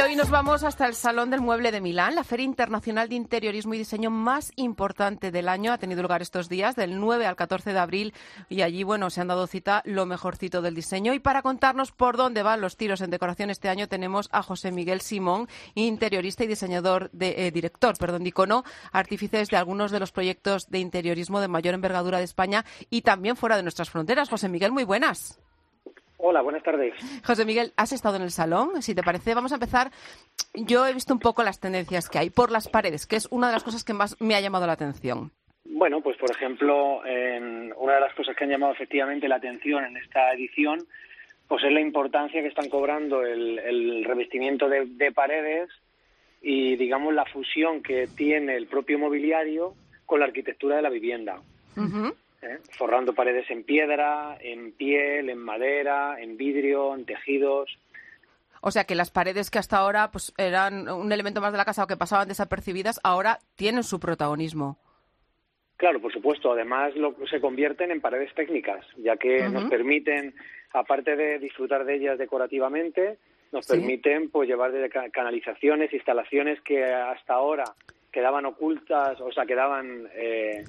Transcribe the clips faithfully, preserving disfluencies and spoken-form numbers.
hoy nos vamos hasta el Salón del Mueble de Milán, la Feria Internacional de Interiorismo y Diseño más importante del año. Ha tenido lugar estos días, del nueve al catorce de abril, y allí, bueno, se han dado cita lo mejorcito del diseño. Y para contarnos por dónde van los tiros en decoración este año, tenemos a José Miguel Simón, interiorista y diseñador, de, eh, director, perdón, de Icono, artífices de algunos de los proyectos de interiorismo de mayor envergadura de España y también fuera de nuestras fronteras. José Miguel, muy buenas. Hola, buenas tardes. José Miguel, ¿has estado en el salón? Si te parece, vamos a empezar. Yo he visto un poco las tendencias que hay por las paredes, que es una de las cosas que más me ha llamado la atención. Bueno, pues por ejemplo, eh, una de las cosas que han llamado efectivamente la atención en esta edición, pues es la importancia que están cobrando el, el revestimiento de, de paredes y, digamos, la fusión que tiene el propio mobiliario con la arquitectura de la vivienda. Uh-huh. ¿Eh? Forrando paredes en piedra, en piel, en madera, en vidrio, en tejidos. O sea que las paredes que hasta ahora pues eran un elemento más de la casa o que pasaban desapercibidas, ahora tienen su protagonismo. Claro, por supuesto. Además, lo, se convierten en paredes técnicas, ya que uh-huh. nos permiten, aparte de disfrutar de ellas decorativamente, nos ¿Sí? permiten pues llevar de canalizaciones, instalaciones que hasta ahora quedaban ocultas, o sea, quedaban... Eh,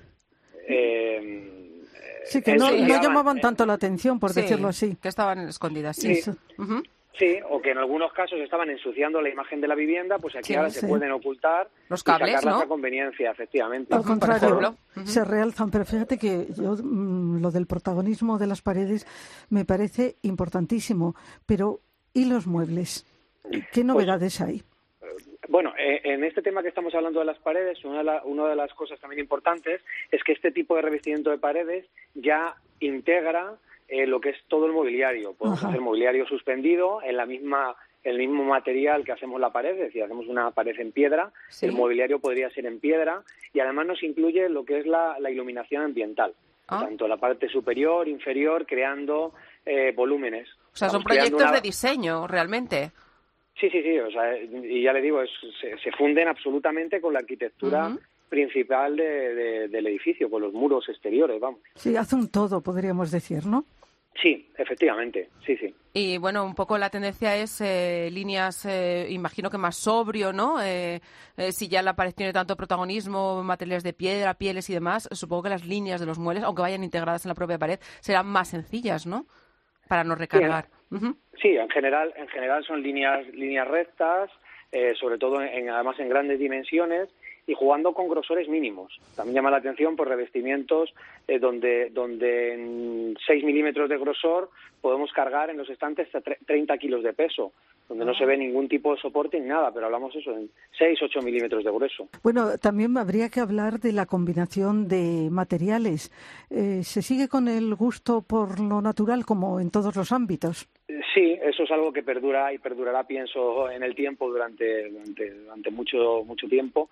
Eh, sí, que no, no llamaban tanto la atención, por sí, decirlo así. Que estaban escondidas, sí. Sí. Uh-huh. Sí, o que en algunos casos estaban ensuciando la imagen de la vivienda, pues aquí sí, ahora sí. se pueden ocultar los cables, y sacarlas ¿no? a conveniencia, efectivamente. Al contrario, uh-huh. se realzan. Pero fíjate que yo mmm, lo del protagonismo de las paredes me parece importantísimo. Pero, ¿y los muebles? ¿Qué novedades pues, hay? Bueno, eh, en este tema que estamos hablando de las paredes, una de, la, una de las cosas también importantes es que este tipo de revestimiento de paredes ya integra eh, lo que es todo el mobiliario. Podemos Ajá. hacer mobiliario suspendido en la misma el mismo material que hacemos la pared, es decir, hacemos una pared en piedra, ¿Sí? el mobiliario podría ser en piedra y además nos incluye lo que es la, la iluminación ambiental, ¿Ah? tanto la parte superior, inferior, creando eh, volúmenes. O sea, son proyectos una... de diseño, realmente. Sí, sí, sí, o sea, y ya le digo, es, se, se funden absolutamente con la arquitectura uh-huh. principal de, de, del edificio, con los muros exteriores, vamos. Sí, hace un todo, podríamos decir, ¿no? Sí, efectivamente, sí, sí. Y bueno, un poco la tendencia es eh, líneas, eh, imagino que más sobrio, ¿no? Eh, eh, si ya la pared tiene tanto protagonismo, materiales de piedra, pieles y demás, supongo que las líneas de los muebles, aunque vayan integradas en la propia pared, serán más sencillas, ¿no? Para no recargar. Sí, uh-huh. sí en general en general son líneas líneas rectas, eh, sobre todo en, además en grandes dimensiones y jugando con grosores mínimos. También llama la atención por revestimientos eh, donde donde en seis milímetros de grosor podemos cargar en los estantes hasta treinta kilos de peso, donde no se ve ningún tipo de soporte ni nada, pero hablamos eso en seis, ocho milímetros de grueso. Bueno, también habría que hablar de la combinación de materiales. Eh, ¿Se sigue con el gusto por lo natural como en todos los ámbitos? Sí, eso es algo que perdura y perdurará, pienso, en el tiempo durante, durante, durante mucho, mucho tiempo.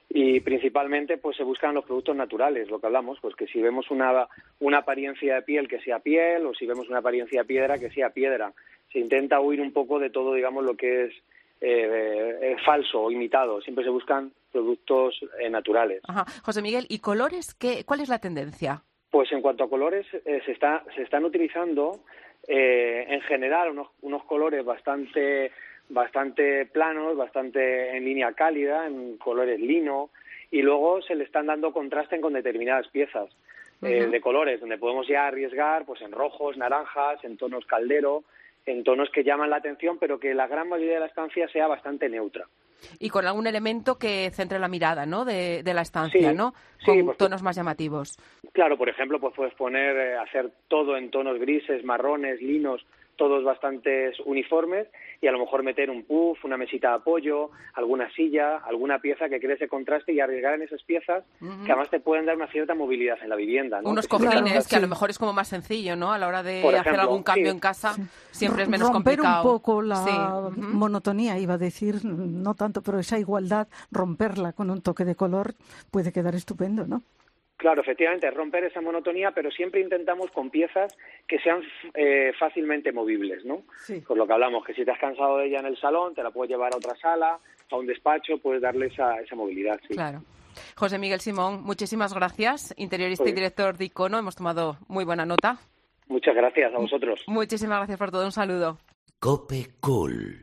Y principalmente pues se buscan los productos naturales, lo que hablamos, pues que si vemos una, una apariencia de piel que sea piel o si vemos una apariencia de piedra que sea piedra. Se intenta huir un poco de todo, digamos, lo que es eh, eh, falso o imitado. Siempre se buscan productos eh, naturales. Ajá. José Miguel, ¿y colores? ¿Qué, ¿Cuál es la tendencia? Pues en cuanto a colores, eh, se está se están utilizando eh, en general unos, unos colores bastante bastante planos, bastante en línea cálida, en colores lino, y luego se le están dando contraste con determinadas piezas uh-huh. eh, de colores, donde podemos ya arriesgar pues en rojos, naranjas, en tonos caldero, en tonos que llaman la atención, pero que la gran mayoría de la estancia sea bastante neutra. Y con algún elemento que centre la mirada, ¿no?, de, de la estancia, sí, ¿no? Con sí, pues, tonos más llamativos. Claro, por ejemplo, pues puedes poner, eh, hacer todo en tonos grises, marrones, linos, todos bastante uniformes, y a lo mejor meter un puff, una mesita de apoyo, alguna silla, alguna pieza que cree ese contraste y arriesgar en esas piezas uh-huh. que además te pueden dar una cierta movilidad en la vivienda, ¿no? Unos que cojines, claro, que sí. a lo mejor es como más sencillo, ¿no? A la hora de por hacer ejemplo, algún cambio sí. en casa, sí. siempre es menos romper complicado. Romper un poco la sí. uh-huh. monotonía, iba a decir, no tanto, pero esa igualdad, romperla con un toque de color puede quedar estupendo, ¿no? Claro, efectivamente, romper esa monotonía, pero siempre intentamos con piezas que sean eh, fácilmente movibles, ¿no? Sí. Por lo que hablamos, que si te has cansado de ella en el salón, te la puedes llevar a otra sala, a un despacho, puedes darle esa, esa movilidad, sí. Claro. José Miguel Simón, muchísimas gracias, interiorista sí. y director de Icono. Hemos tomado muy buena nota. Muchas gracias a vosotros. Muchísimas gracias por todo. Un saludo. Cope Cool.